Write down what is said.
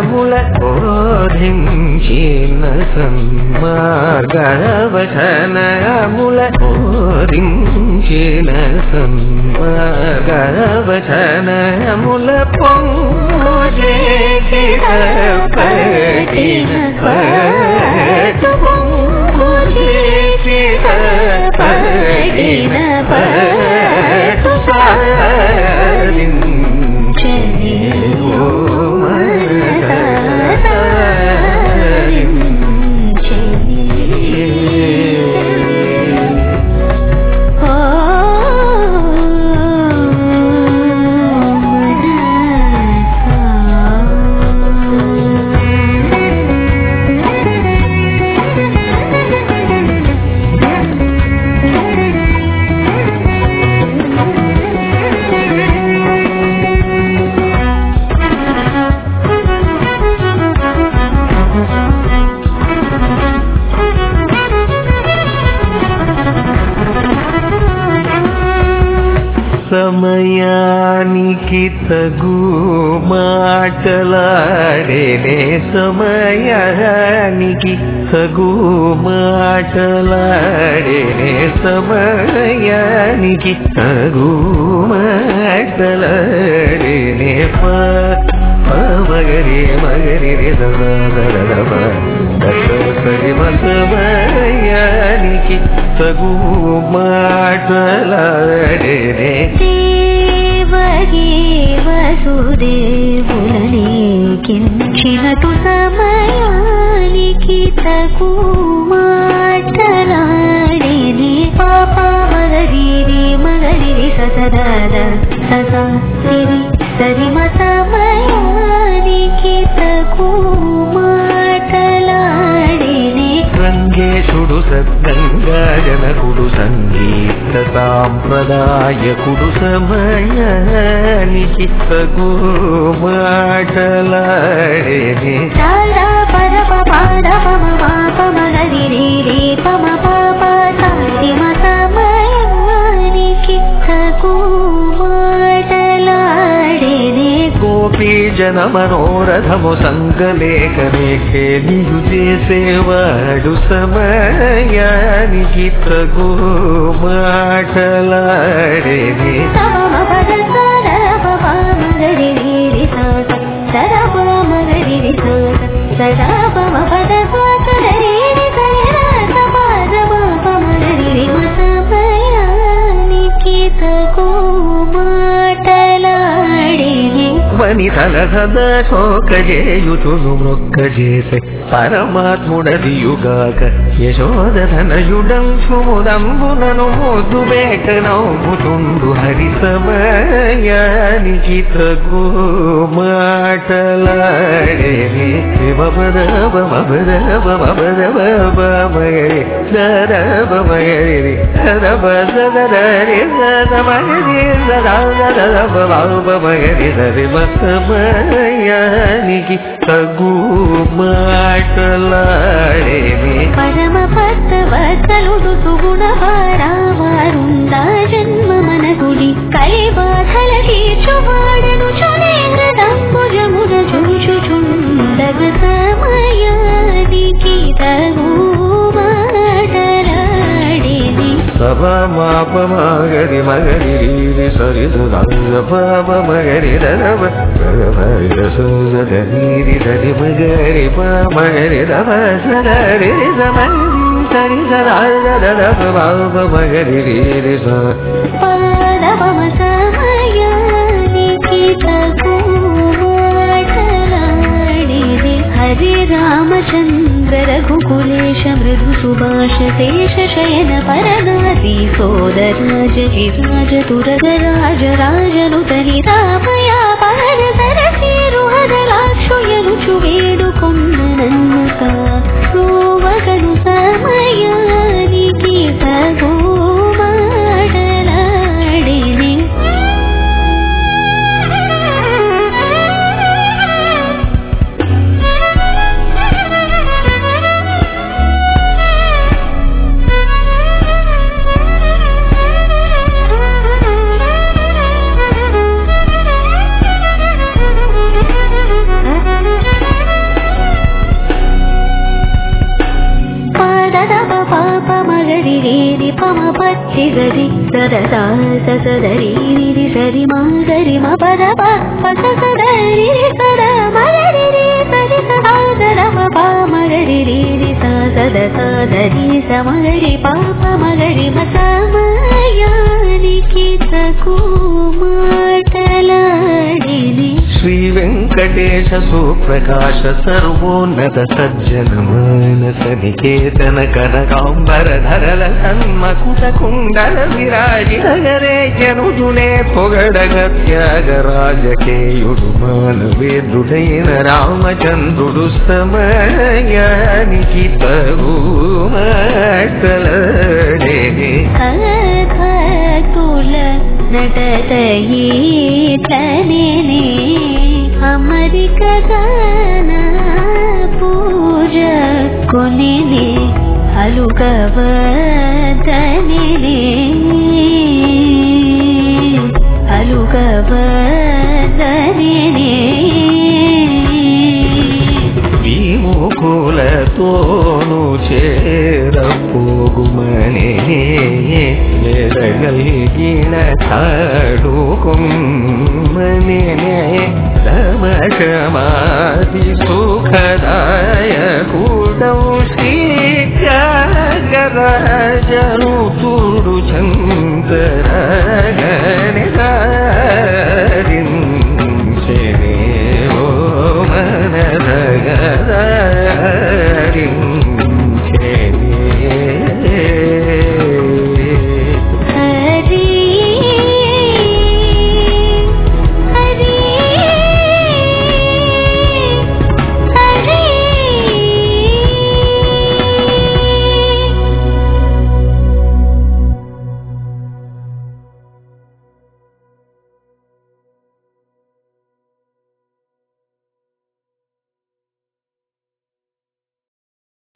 సమాయముల బోధించిన సన్మార్గవచనముల బోధించిన సన్మార్గవచనముల పొంగుచేసిన పటిన పటు పొంగుచేసిన పటిన పటు సారించని ఓ సమయానికి తగు మాటలాడేనే సమయానికి తగు మాటలాడేనే సమయానికి తగు మాటలాడేనే మగరి మగరి సరి సమయానికి తగు మాటలాడేనే వసుదేవులనే కించినటు సమయానికి తగు మాటలాడేనే పాప మగరి మగరి ససదాద ససా సిరి సరిమ సమయానికి తగు మాటలాడేనే రంగేశుడు సద్గంగా జనకుడు సంగీత సాంప్రదాయకుడు సమయానికి తగు మాటలాడేనే సారా పరప పారపమ పాపమగరి రే పమ పాప సారిమ సమయానికి తగు మాటలాడేనే గోపీ జన మనోరథము సంగలేఖనే ఖేలియు చేసేవాడు సమయానికి తగు మాటలాడేనే వనితల సదా శోకజేయుచును మృక్కజేసే పరమాత్ముడదియుగాక యశోదధనయుడంశు ముదంబునను ముద్దు బేట నవ్వుతుండు హరి సమయానికి తగు మాటలాడేనే మగరి దరబమగరి దరబదరి దరమగరి దరిమ సమయానికి తగు మాటలాడేనే పరమ పత్తవతలుడు సుగుణ వారావారుందా జన్మ మనగుడి కలిబాధల తీర్చువాడను చునేంద్రదంబుజమున చుంచుచుండగ సమయానికి తగు మాటలాడేనే సభా మాప మగరి మగరి రీరి సరి పాప మగరి దరవ నీరి దరి మగరి మగరి రవ సరి సరి సరి పాప మగరి రీరి పాదపమ సమయానికి తగు మాటలాడేనే హరి రామచంద్ర రఘుకులేశ మృదు సుభాష శేష శయన పరనాది సోదరాజ విరాజ తురగరాజ రాజనుతని రామయా పర సరసీరు హదలాక్షుయనుచు వేడుకొన్న నన్నుక రోవగను సమయానికి తగు మాటలాడేనే రి పమ పత్తి గరి సరసా సదరి రి సరి మా పద పస సదరి సద మగరి రి సరి సద ప మగరి రి సా సద సదరి సమగరి పాప మగరి మసమయానికి తకు మాటలాడిని శ్రీ వెంకటేశ సుప్రకాశ సర్వోన్నత సజ్జన మానస నికేతన కనకాంబర ధరల సన్మకుట కుండల విరాజి నగరే జనుజునే పొగడగ త్యాగరాజకేయుడు మానవేద్రుడైన రామచంద్రుడు సమయానికి తగు మాటలాడేనే కథకుల నటతయీతనే అమరిక గాన పూజ కొనినే అలుకవదనే విముఖులతోను చేరపోగుమనే ఎరగలిగిన తాడుకుమ్మనే సమక్షమాది సుఖదాయకుడౌ శ్రీ త్యాగరాజను తుడు చంద్ర